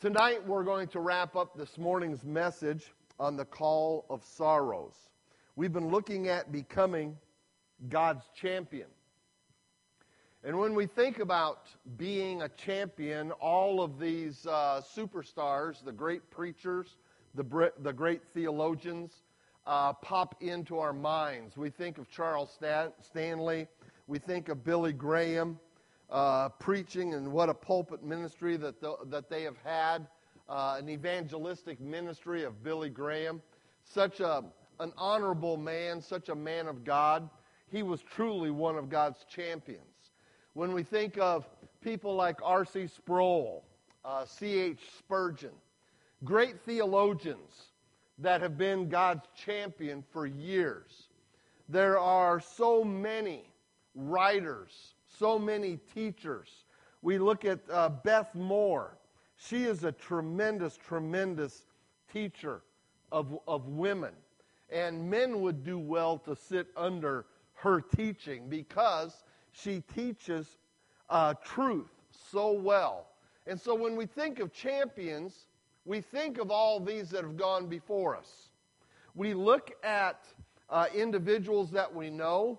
Tonight we're going to wrap up this morning's message on the call of sorrows. We've been looking at becoming God's champion. And when we think about being a champion, all of these superstars, the great preachers, the great theologians, pop into our minds. We think of Charles Stanley. We think of Billy Graham preaching, and what a pulpit ministry that they have had, an evangelistic ministry of Billy Graham. Such an honorable man, such a man of God. He was truly one of God's champions. When we think of people like R.C. Sproul, C.H. Spurgeon, great theologians that have been God's champion for years. There are so many writers, so many teachers. We look at Beth Moore. She is a tremendous, tremendous teacher of women. And men would do well to sit under her teaching because she teaches truth so well. And so when we think of champions, we think of all these that have gone before us. We look at individuals that we know.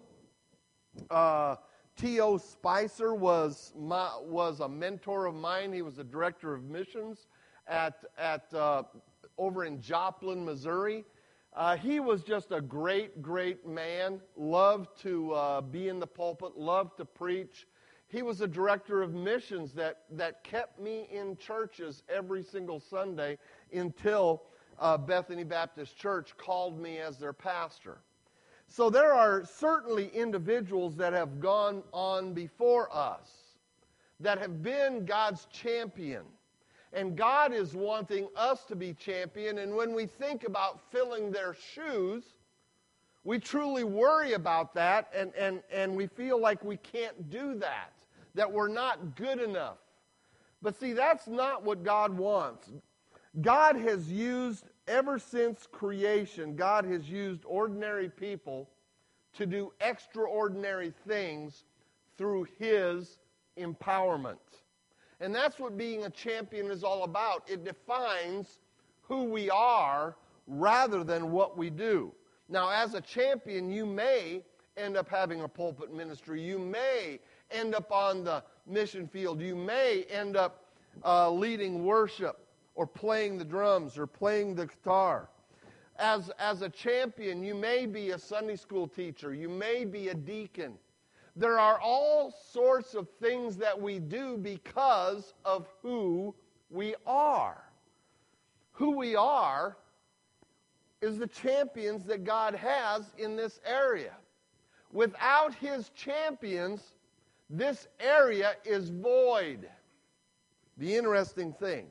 T.O. Spicer was a mentor of mine. He was the director of missions at over in Joplin, Missouri. He was just a great, great man, loved to be in the pulpit, loved to preach. He was a director of missions that kept me in churches every single Sunday until Bethany Baptist Church called me as their pastor. So there are certainly individuals that have gone on before us that have been God's champion. And God is wanting us to be champion. And when we think about filling their shoes, we truly worry about that, and we feel like we can't do that we're not good enough. But see, that's not what God wants. God has used, ever since creation, God has used ordinary people to do extraordinary things through His empowerment. And that's what being a champion is all about. It defines who we are rather than what we do. Now, as a champion, you may end up having a pulpit ministry. You may end up on the mission field. You may end up leading worship or playing the drums or playing the guitar. As a champion, you may be a Sunday school teacher. You may be a deacon. There are all sorts of things that we do because of who we are. Who we are is the champions that God has in this area. Without His champions, this area is void. The interesting thing,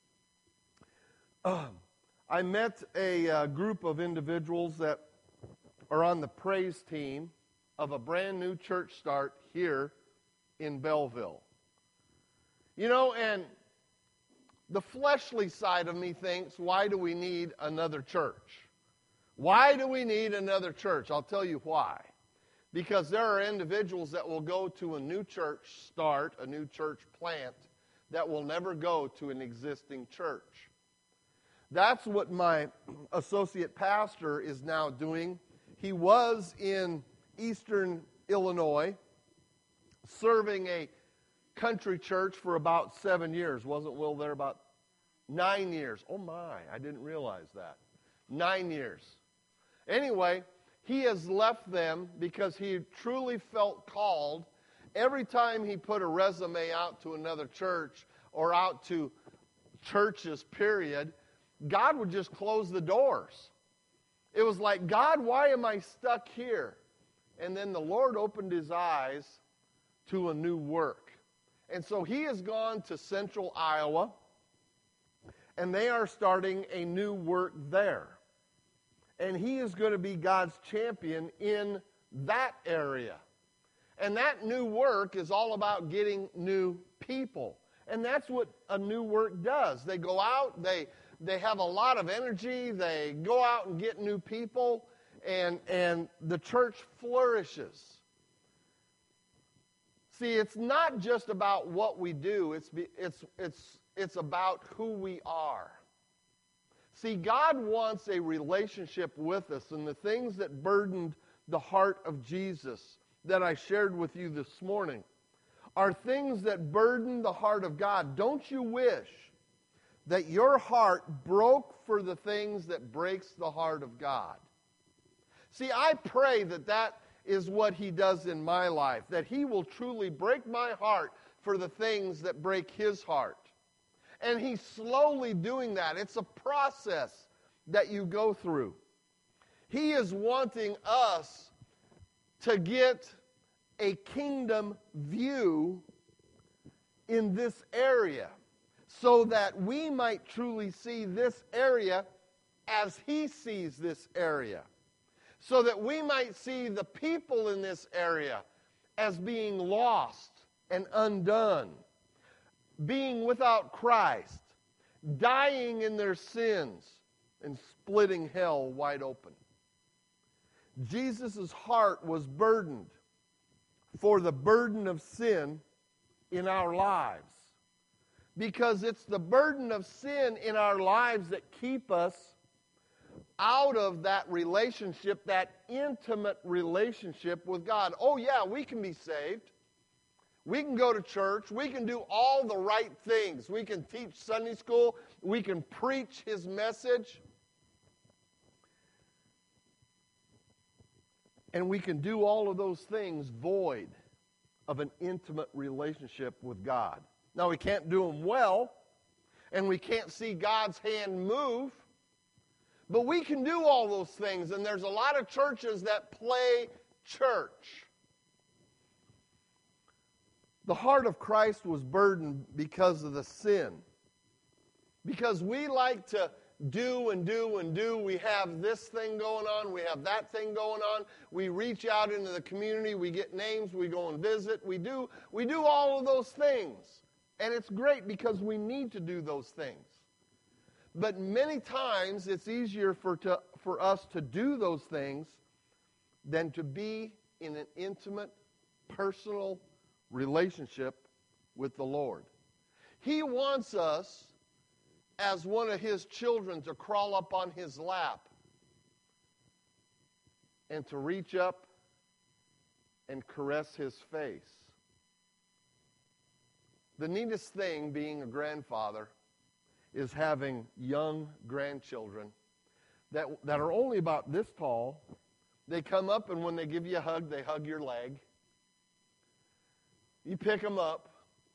I met a group of individuals that are on the praise team of a brand new church start here in Belleville. You know, and the fleshly side of me thinks, why do we need another church? Why do we need another church? I'll tell you why. Because there are individuals that will go to a new church start, a new church plant, that will never go to an existing church. That's what my associate pastor is now doing. He was in Eastern Illinois, serving a country church for about 7 years. Wasn't Will there about 9 years? Oh my, I didn't realize that. 9 years. Anyway, he has left them because he truly felt called. Every time he put a resume out to another church or out to churches, period, God would just close the doors. It was like, God, why am I stuck here? And then the Lord opened his eyes to a new work. And so he has gone to central Iowa, and they are starting a new work there. And he is going to be God's champion in that area. And that new work is all about getting new people. And that's what a new work does. They go out, they have a lot of energy, they go out and get new people, and the church flourishes. See, it's not just about what we do. it's about who we are. See, God wants a relationship with us, and the things that burdened the heart of Jesus that I shared with you this morning are things that burden the heart of God. Don't you wish that your heart broke for the things that breaks the heart of God? See, I pray that that is what He does in my life, that He will truly break my heart for the things that break His heart. And He's slowly doing that. It's a process that you go through. He is wanting us to get a kingdom view in this area so that we might truly see this area as He sees this area. So that we might see the people in this area as being lost and undone, being without Christ, dying in their sins, and splitting hell wide open. Jesus' heart was burdened for the burden of sin in our lives. Because it's the burden of sin in our lives that keep us out of that relationship, that intimate relationship with God. Oh yeah, we can be saved. We can go to church. We can do all the right things. We can teach Sunday school. We can preach His message. And we can do all of those things void of an intimate relationship with God. Now, we can't do them well, and we can't see God's hand move, but we can do all those things, and there's a lot of churches that play church. The heart of Christ was burdened because of the sin. Because we like to do and do and do. We have this thing going on. We have that thing going on. We reach out into the community. We get names. We go and visit. We do all of those things. And it's great because we need to do those things. But many times it's easier for us to do those things than to be in an intimate, personal relationship with the Lord. He wants us, as one of His children, to crawl up on His lap and to reach up and caress His face. The neatest thing being a grandfather is having young grandchildren that are only about this tall. They come up, and when they give you a hug, they hug your leg. You pick them up,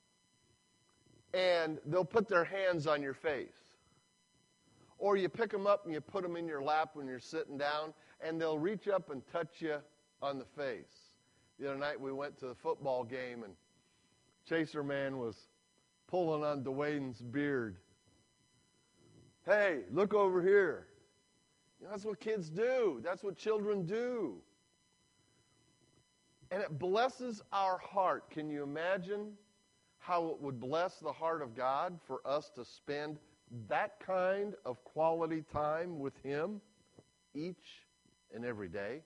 and they'll put their hands on your face. Or you pick them up and you put them in your lap when you're sitting down, and they'll reach up and touch you on the face. The other night we went to the football game, and Chaser Man was pulling on Dwayne's beard. Hey, look over here. You know, that's what kids do. That's what children do. And it blesses our heart. Can you imagine how it would bless the heart of God for us to spend that kind of quality time with Him each and every day?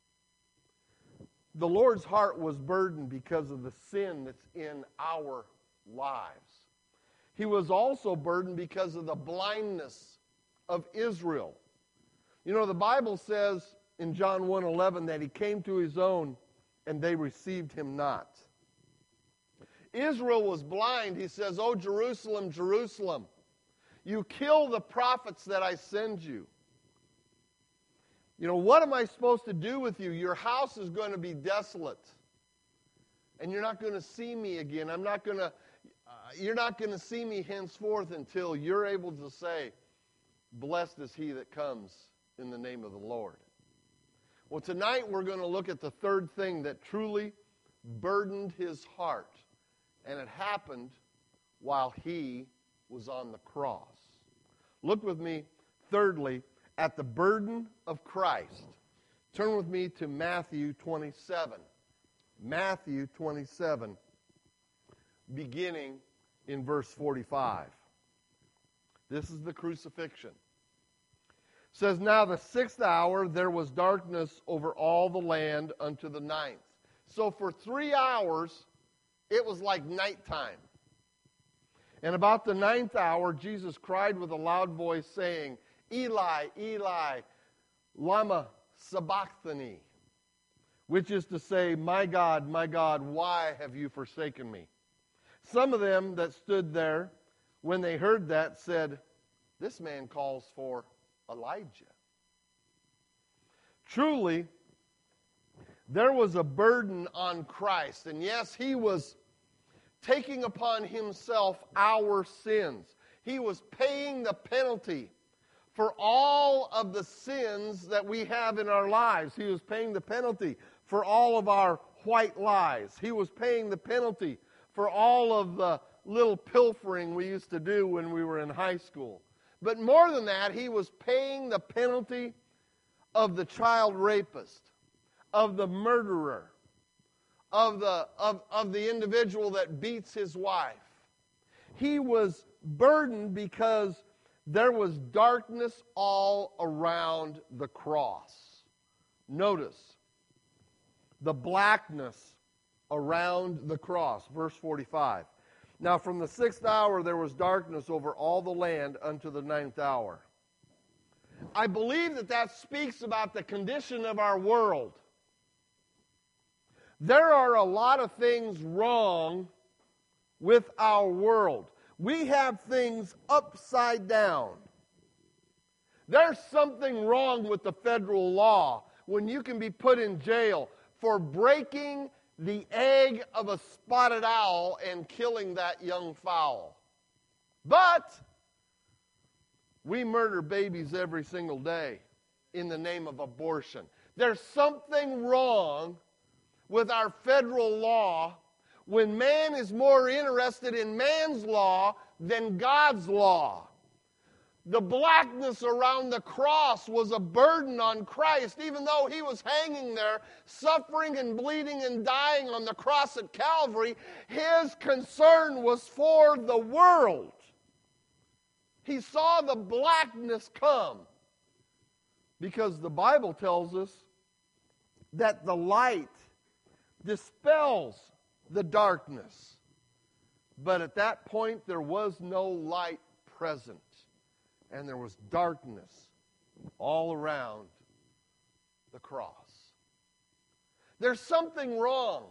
The Lord's heart was burdened because of the sin that's in our lives. He was also burdened because of the blindness of Israel. You know, the Bible says in John 1:11 that He came to His own and they received Him not. Israel was blind. He says, "Oh, Jerusalem, Jerusalem, you kill the prophets that I send you. You know, what am I supposed to do with you? Your house is going to be desolate. And you're not going to see me again. You're not going to see me henceforth until you're able to say, blessed is he that comes in the name of the Lord." Well, tonight we're going to look at the third thing that truly burdened His heart. And it happened while He was on the cross. Look with me, thirdly, at the burden of Christ. Turn with me to Matthew 27. Matthew 27, beginning in verse 45. This is the crucifixion. It says, "Now the 6th hour there was darkness over all the land unto the 9th. So for 3 hours it was like nighttime. And about the 9th hour, Jesus cried with a loud voice, saying, Eli, Eli, lama sabachthani, which is to say, my God, why have you forsaken me? Some of them that stood there, when they heard that, said, this man calls for Elijah. Truly, there was a burden on Christ. And yes, he was taking upon himself our sins. He was paying the penalty for all of the sins that we have in our lives. He was paying the penalty for all of our white lies. He was paying the penalty for all of the little pilfering we used to do when we were in high school. But more than that, he was paying the penalty of the child rapist, of the murderer, of the individual that beats his wife. He was burdened because there was darkness all around the cross. Notice the blackness around the cross. Verse 45. Now from the 6th hour there was darkness over all the land unto the 9th hour. I believe that speaks about the condition of our world. There are a lot of things wrong with our world. We have things upside down. There's something wrong with the federal law when you can be put in jail for breaking the egg of a spotted owl and killing that young fowl. But we murder babies every single day in the name of abortion. There's something wrong with our federal law when man is more interested in man's law than God's law. The blackness around the cross was a burden on Christ, even though he was hanging there, suffering and bleeding and dying on the cross at Calvary. His concern was for the world. He saw the blackness come because the Bible tells us that the light dispels the darkness. But at that point, there was no light present. And there was darkness all around the cross. There's something wrong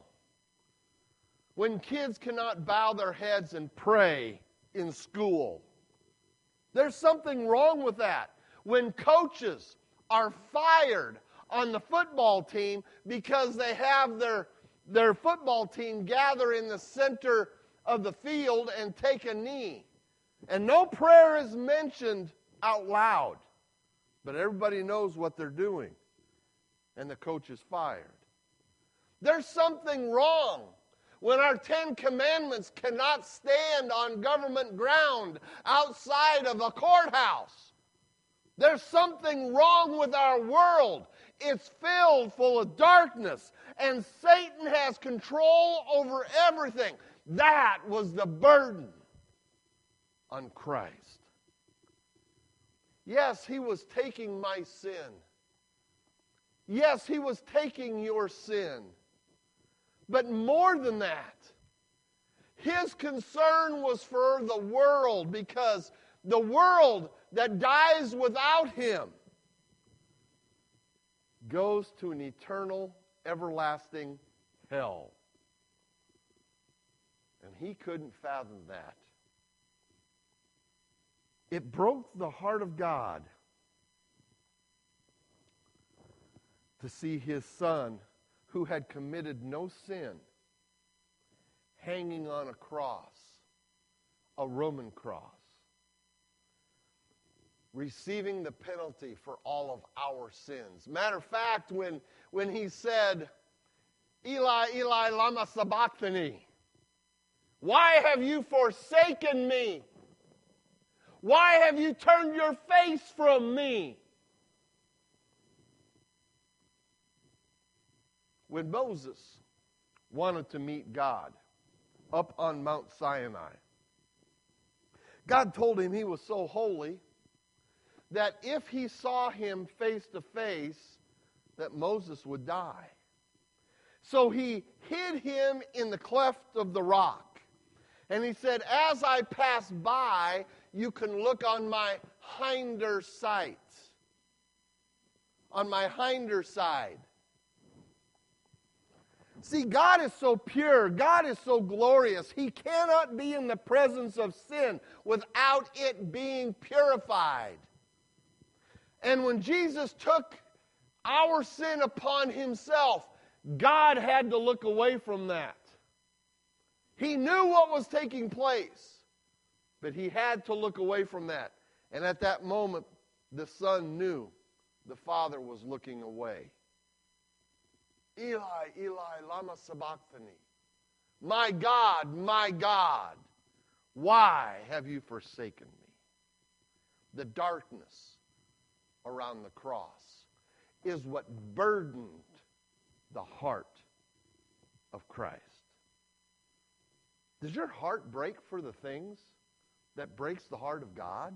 when kids cannot bow their heads and pray in school. There's something wrong with that. When coaches are fired on the football team because they have their football team gather in the center of the field and take a knee. And no prayer is mentioned out loud. But everybody knows what they're doing. And the coach is fired. There's something wrong when our 10 commandments cannot stand on government ground outside of a courthouse. There's something wrong with our world. It's filled full of darkness. And Satan has control over everything. That was the burden on Christ. Yes, he was taking my sin. Yes, he was taking your sin. But more than that, his concern was for the world, because the world that dies without him goes to an eternal, everlasting hell. And he couldn't fathom that. It broke the heart of God to see his son, who had committed no sin, hanging on a cross, a Roman cross, receiving the penalty for all of our sins. Matter of fact, when he said, Eli, Eli, lama sabachthani, why have you forsaken me? Why have you turned your face from me? When Moses wanted to meet God up on Mount Sinai, God told him he was so holy that if he saw him face to face, that Moses would die. So he hid him in the cleft of the rock, And he said, as I pass by, you can look on my hinder sight. On my hinder side. See, God is so pure. God is so glorious. He cannot be in the presence of sin without it being purified. And when Jesus took our sin upon himself, God had to look away from that. He knew what was taking place, but he had to look away from that. And at that moment, the Son knew the Father was looking away. Eli, Eli, lama sabachthani. My God, why have you forsaken me? The darkness around the cross is what burdened the heart of Christ. Does your heart break for the things that breaks the heart of God?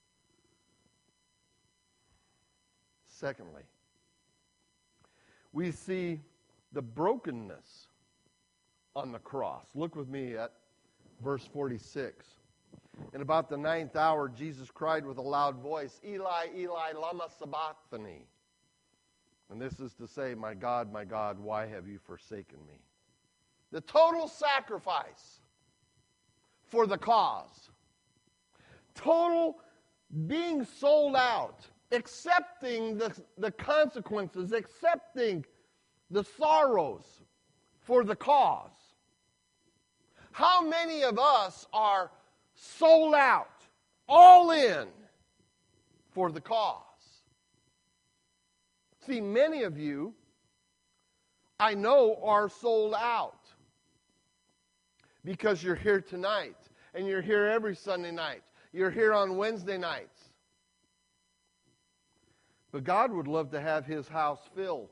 Secondly, we see the brokenness on the cross. Look with me at verse 46. In about the 9th hour, Jesus cried with a loud voice, Eli, Eli, lama sabachthani. And this is to say, my God, why have you forsaken me? The total sacrifice for the cause. Total being sold out. Accepting the consequences. Accepting the sorrows for the cause. How many of us are sold out, all in, for the cause? See, many of you, I know, are sold out because you're here tonight, and you're here every Sunday night. You're here on Wednesday nights. But God would love to have his house filled.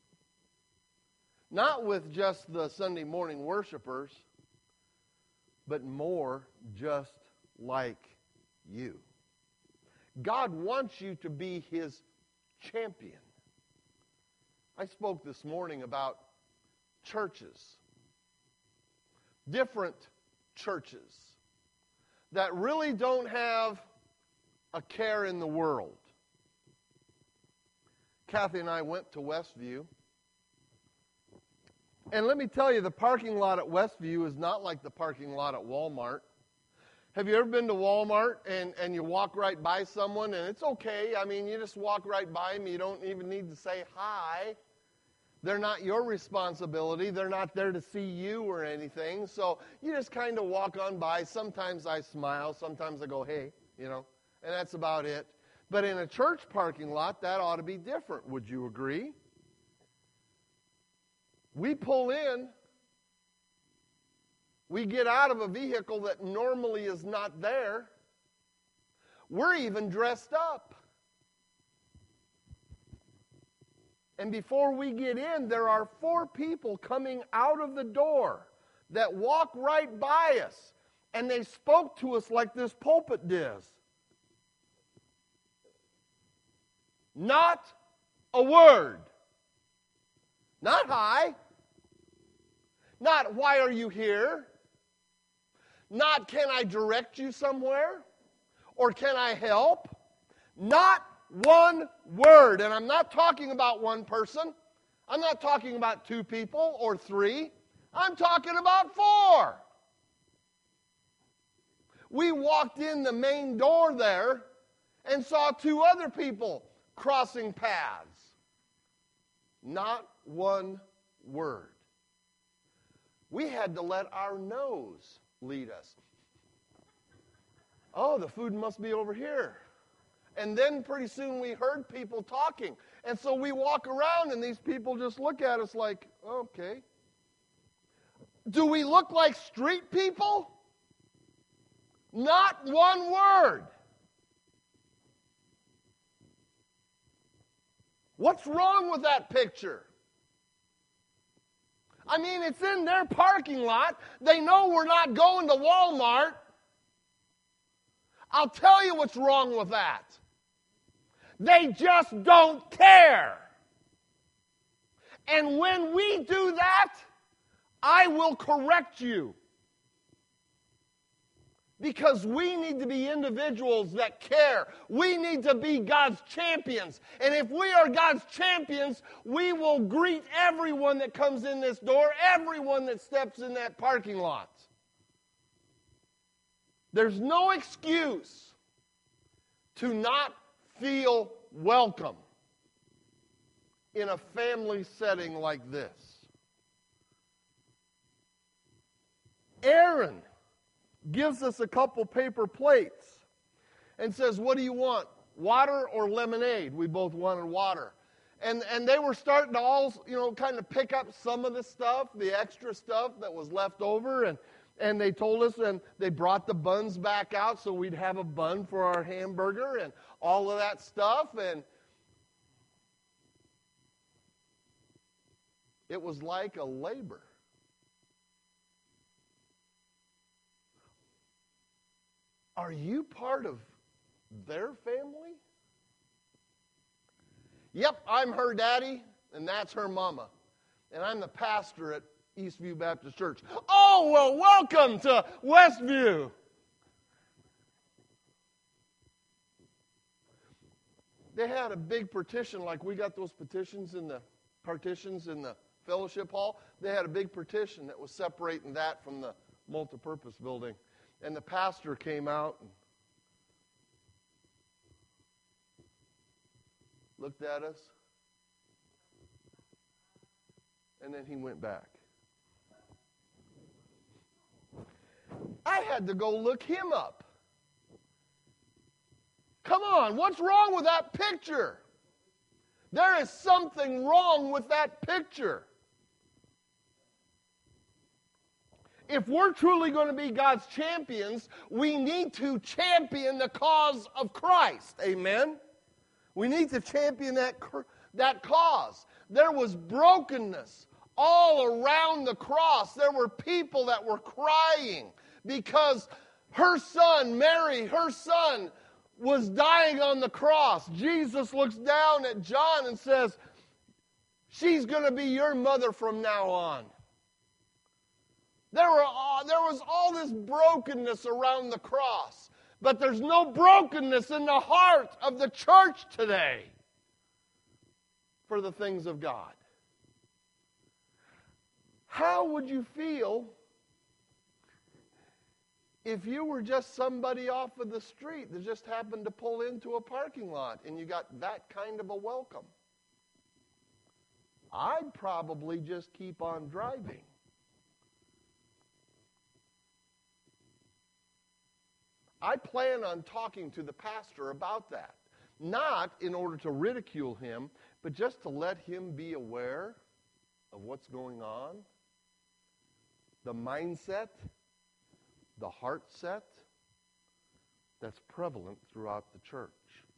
Not with just the Sunday morning worshipers, but more just like you. God wants you to be his champion. I spoke this morning about churches. Different churches that really don't have a care in the world. Kathy and I went to Westview. And let me tell you, the parking lot at Westview is not like the parking lot at Walmart. Have you ever been to Walmart and you walk right by someone and it's okay? I mean, you just walk right by them. You don't even need to say hi. They're not your responsibility. They're not there to see you or anything. So you just kind of walk on by. Sometimes I smile. Sometimes I go, hey, and that's about it. But in a church parking lot, that ought to be different. Would you agree? We pull in. We get out of a vehicle that normally is not there. We're even dressed up. And before we get in, there are 4 people coming out of the door that walk right by us. And they spoke to us like this pulpit does. Not a word. Not hi. Not why are you here. Not can I direct you somewhere. Or can I help. Not one word. And I'm not talking about one person. I'm not talking about 2 people or 3. I'm talking about 4. We walked in the main door there and saw 2 other people crossing paths. Not one word. We had to let our nose lead us. Oh, the food must be over here. And then pretty soon we heard people talking. And so we walk around and these people just look at us like, okay. Do we look like street people? Not one word. What's wrong with that picture? I mean, it's in their parking lot. They know we're not going to Walmart. I'll tell you what's wrong with that. They just don't care. And when we do that, I will correct you. Because we need to be individuals that care. We need to be God's champions. And if we are God's champions, we will greet everyone that comes in this door, everyone that steps in that parking lot. There's no excuse to not feel welcome in a family setting like this. Aaron gives us a couple paper plates and says, what do you want, water or lemonade? We both wanted water. And they were starting to all, kind of pick up some of the stuff, the extra stuff that was left over. And they told us, and they brought the buns back out so we'd have a bun for our hamburger and all of that stuff. And it was like a labor. Are you part of their family? Yep, I'm her daddy, and that's her mama. And I'm the pastor at Eastview Baptist Church. Oh, well, welcome to Westview. They had a big partition, like we got those partitions in the fellowship hall. They had a big partition that was separating that from the multipurpose building. And the pastor came out and looked at us. And then he went back. I had to go look him up. Come on, what's wrong with that picture? There is something wrong with that picture. If we're truly going to be God's champions, we need to champion the cause of Christ. Amen? We need to champion that cause. There was brokenness all around the cross. There were people that were crying because her son, Mary, her son, was dying on the cross. Jesus looks down at John and says, she's going to be your mother from now on. There was all this brokenness around the cross, but there's no brokenness in the heart of the church today for the things of God. How would you feel if you were just somebody off of the street that just happened to pull into a parking lot and you got that kind of a welcome? I'd probably just keep on driving. I plan on talking to the pastor about that. Not in order to ridicule him, but just to let him be aware of what's going on. The mindset, the heart set that's prevalent throughout the church.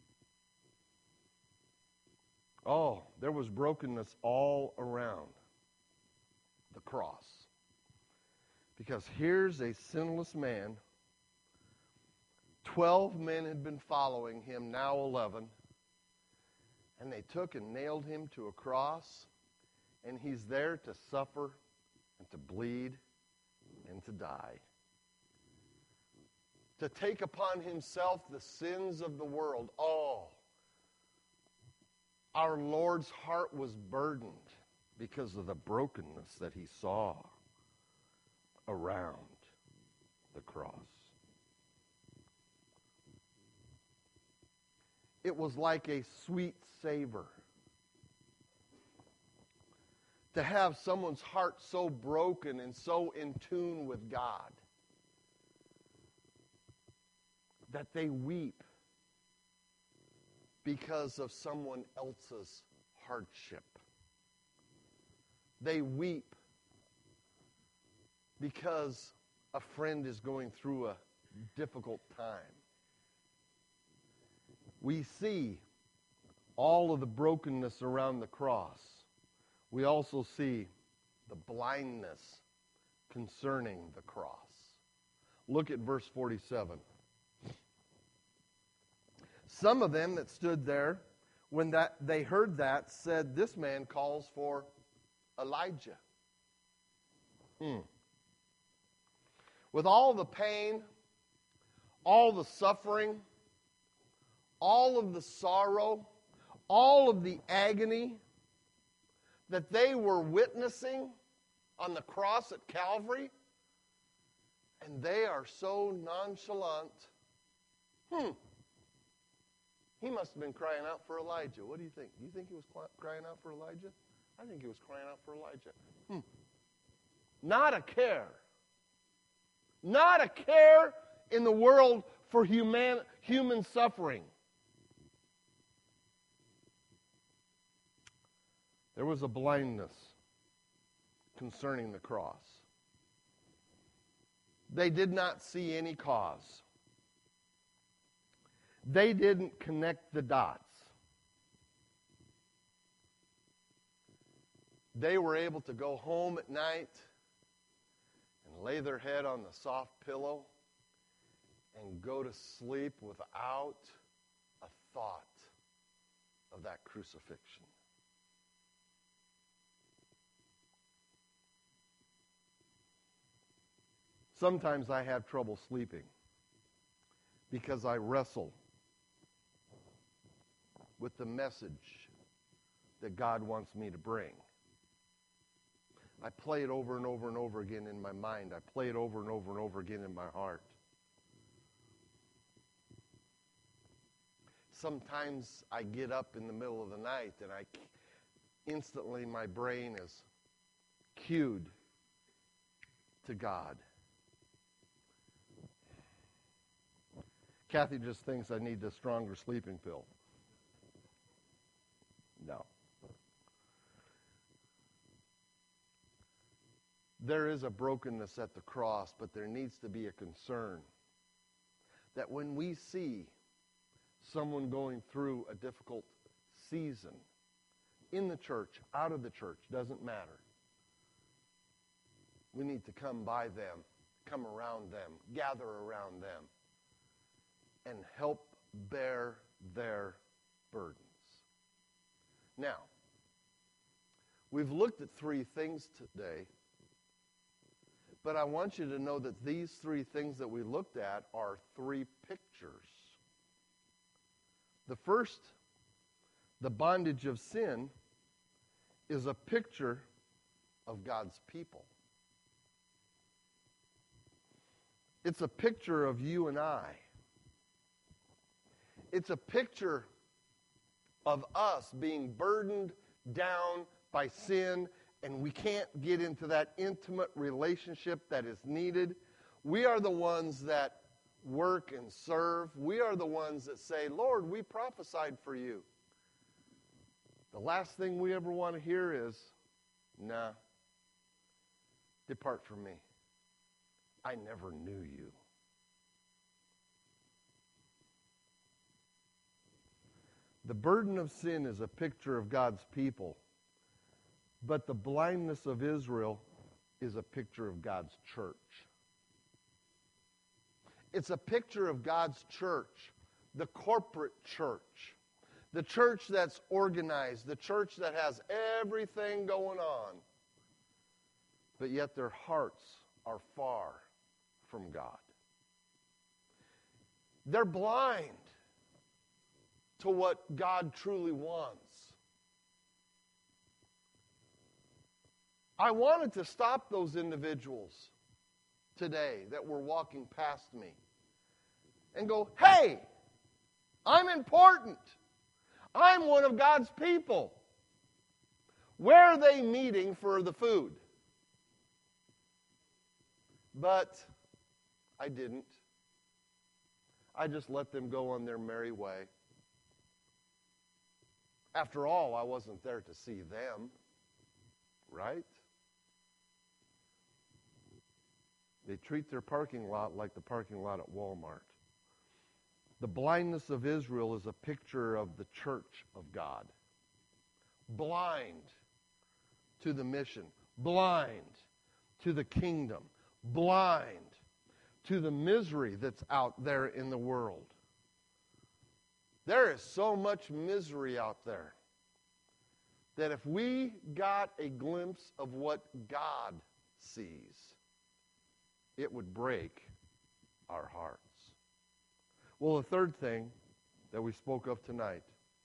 Oh, there was brokenness all around the cross. Because here's a sinless man. 12 men had been following him, now 11. And they took and nailed him to a cross. And he's there to suffer and to bleed and to die. To take upon himself the sins of the world. Oh, our Lord's heart was burdened because of the brokenness that he saw around the cross. It was like a sweet savor to have someone's heart so broken and so in tune with God that they weep because of someone else's hardship. They weep because a friend is going through a difficult time. We see all of the brokenness around the cross. We also see the blindness concerning the cross. Look at verse 47. Some of them that stood there, when they heard that, said, "This man calls for Elijah." With all the pain all the suffering, all of the sorrow, all of the agony that they were witnessing on the cross at Calvary, and they are so nonchalant. He must have been crying out for Elijah. What do you think? Do you think he was crying out for Elijah? I think he was crying out for Elijah. Not a care. Not a care in the world for human suffering. There was a blindness concerning the cross. They did not see any cause. They didn't connect the dots. They were able to go home at night and lay their head on the soft pillow and go to sleep without a thought of that crucifixion. Sometimes I have trouble sleeping because I wrestle with the message that God wants me to bring. I play it over and over and over again in my mind. I play it over and over and over again in my heart. Sometimes I get up in the middle of the night and instantly my brain is cued to God. Kathy just thinks I need a stronger sleeping pill. No. There is a brokenness at the cross, but there needs to be a concern that when we see someone going through a difficult season, in the church, out of the church, doesn't matter. We need to come by them, come around them, gather around them, and help bear their burdens. Now, we've looked at three things today, but I want you to know that these three things that we looked at are three pictures. The first, the bondage of sin, is a picture of God's people. It's a picture of you and I. It's a picture of us being burdened down by sin, and we can't get into that intimate relationship that is needed. We are the ones that work and serve. We are the ones that say, Lord, we prophesied for you. The last thing we ever want to hear is, nah, depart from me. I never knew you. The burden of sin is a picture of God's people, but the blindness of Israel is a picture of God's church. It's a picture of God's church, the corporate church, the church that's organized, the church that has everything going on, but yet their hearts are far from God. They're blind to what God truly wants. I wanted to stop those individuals today that were walking past me and go, hey, I'm important. I'm one of God's people. Where are they meeting for the food? But I didn't. I just let them go on their merry way. After all, I wasn't there to see them, right? They treat their parking lot like the parking lot at Walmart. The blindness of Israel is a picture of the church of God. Blind to the mission, blind to the kingdom, blind to the misery that's out there in the world. There is so much misery out there that if we got a glimpse of what God sees, it would break our hearts. Well, the third thing that we spoke of tonight,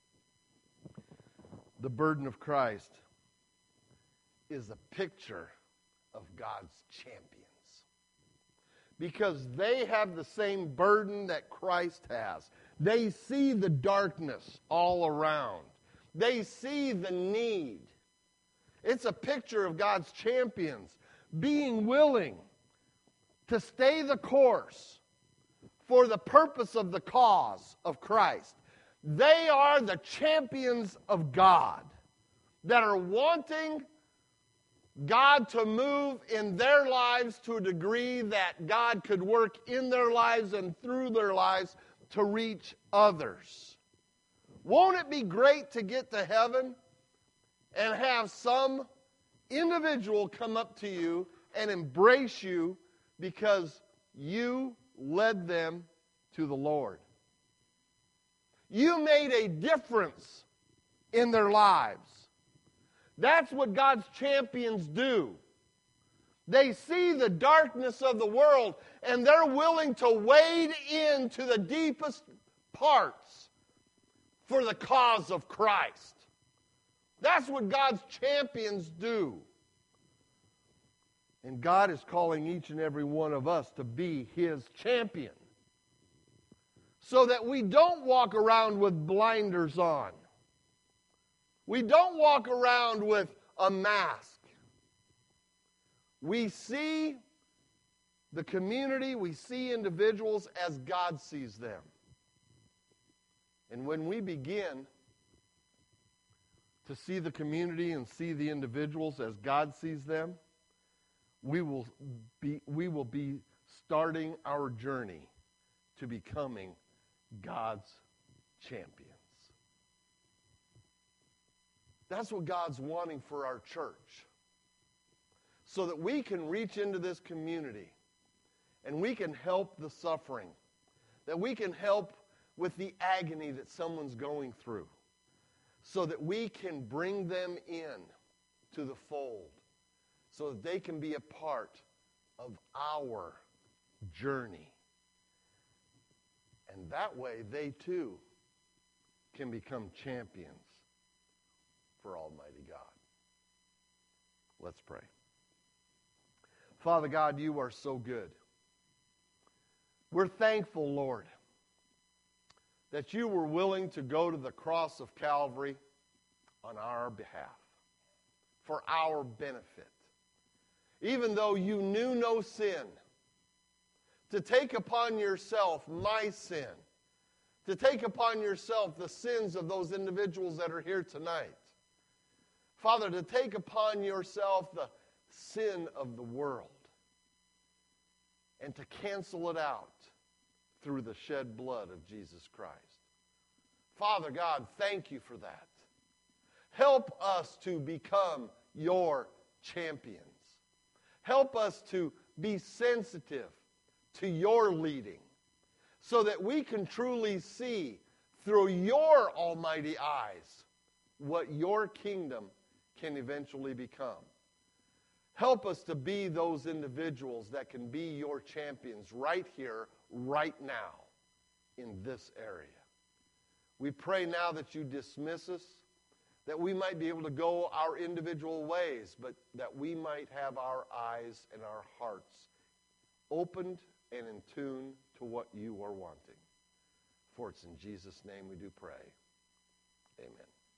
the burden of Christ, is a picture of God's champions. Because they have the same burden that Christ has. They see the darkness all around. They see the need. It's a picture of God's champions being willing to stay the course for the purpose of the cause of Christ. They are the champions of God that are wanting God to move in their lives to a degree that God could work in their lives and through their lives to reach others. Won't it be great to get to heaven and have some individual come up to you and embrace you because you led them to the Lord? You made a difference in their lives. That's what God's champions do. They see the darkness of the world and they're willing to wade into the deepest parts for the cause of Christ. That's what God's champions do. And God is calling each and every one of us to be His champion, so that we don't walk around with blinders on. We don't walk around with a mask. We see the community, we see individuals as God sees them. And when we begin to see the community and see the individuals as God sees them, we will be starting our journey to becoming God's champions. That's what God's wanting for our church. So that we can reach into this community and we can help the suffering, that we can help with the agony that someone's going through, so that we can bring them in to the fold, so that they can be a part of our journey. And that way they too can become champions for Almighty God. Let's pray. Father God, you are so good. We're thankful, Lord, that you were willing to go to the cross of Calvary on our behalf, for our benefit. Even though you knew no sin, to take upon yourself my sin, to take upon yourself the sins of those individuals that are here tonight. Father, to take upon yourself the sin of the world and to cancel it out through the shed blood of Jesus Christ. Father God, thank you for that. Help us to become your champions. Help us to be sensitive to your leading so that we can truly see through your almighty eyes what your kingdom can eventually become. Help us to be those individuals that can be your champions right here, right now, in this area. We pray now that you dismiss us, that we might be able to go our individual ways, but that we might have our eyes and our hearts opened and in tune to what you are wanting. For it's in Jesus' name we do pray.